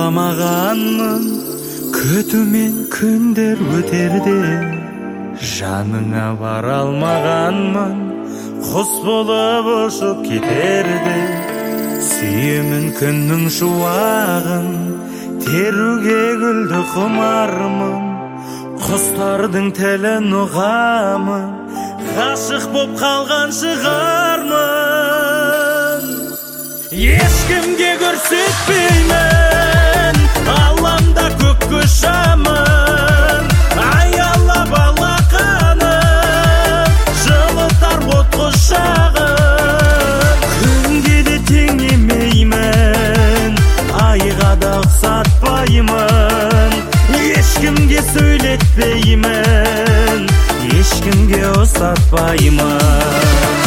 ойламағанмын, күтумен күндер өтерде. Жаныңа бара алмағанмын, құс болып ұшып кетерде. Сүйемін күннің шуағын, теруге гүлді құмармын. Құстардың тілін ұғамын, ғашық боп қалған шығармын. Ешкімге көрсетпеймін, алламда көкке ұшамын. Аялап алақаным, жылытар от құшағым. Күнге де теңемеймін, айға да ұқсатпаймын. Ешкімге сөйлетпеймін, ешкімге ұстатпаймын.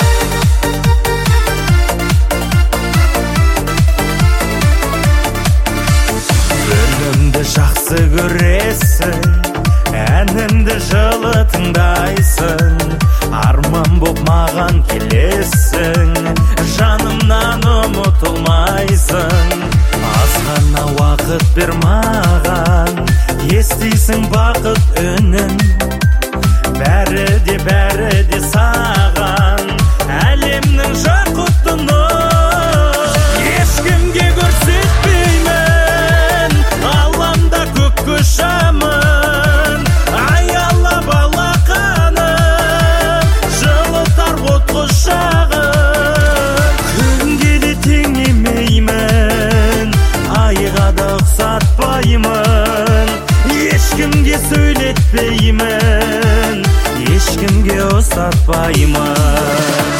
Үнімді жақсы көресің, әнімді жылы тыңдайсың. Арман боп маған келесің, жанымнан ұмытылмайсың. Аз ғана уақыт бер маған, естисің бақыт үнін. Бәрі де саған, әлемнің жақұтты нұр. Ешкімге көрсетпеймін, алламда көкке ұшамын. Аялап алақаным, жылытар от құшағым. Күнге де теңемеймін, айға да ұқсатпаймын. Ешкімге сөйлетпеймін, ешкімге ұстатпаймын.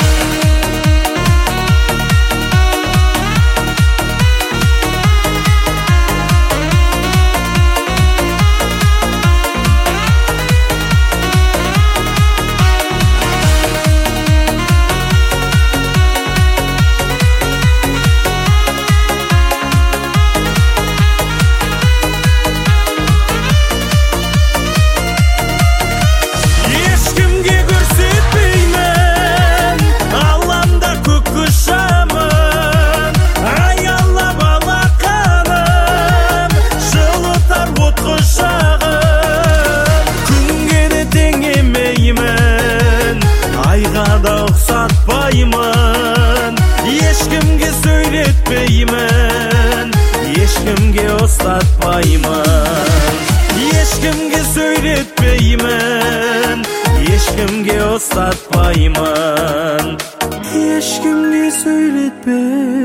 Ешкімге сөйлетпеймін, ешкімге ұстатпаймын. Ешкімге сөйлетпеймін, ешкімге ұстатпаймын. Ешкімге сөйлетпеймін.